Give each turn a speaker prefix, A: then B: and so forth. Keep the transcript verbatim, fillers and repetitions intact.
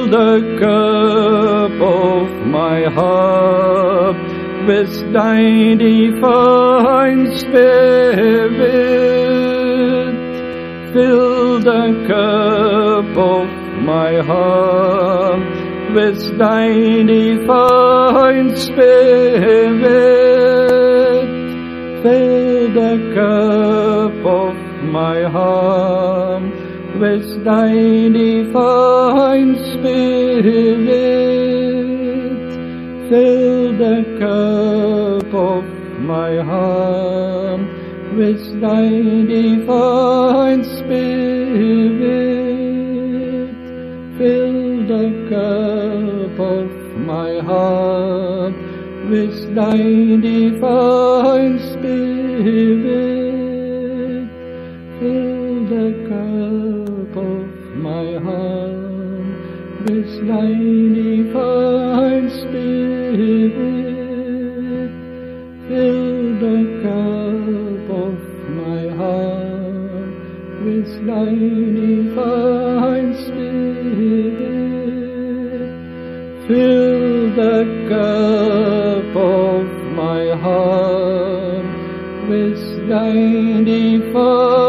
A: the cup of my heart with thy divine Spirit. Fill the cup of my heart with thy divine Spirit. Fill the cup of my heart with thy divine Spirit. Fill the cup of my heart with thy divine Spirit. Fill the cup of my heart with thy divine Spirit. Fill the cup of my heart with thy divine Spirit. Fill the cup of my heart with thy divine Spirit. Fill the cup of my heart with thy divine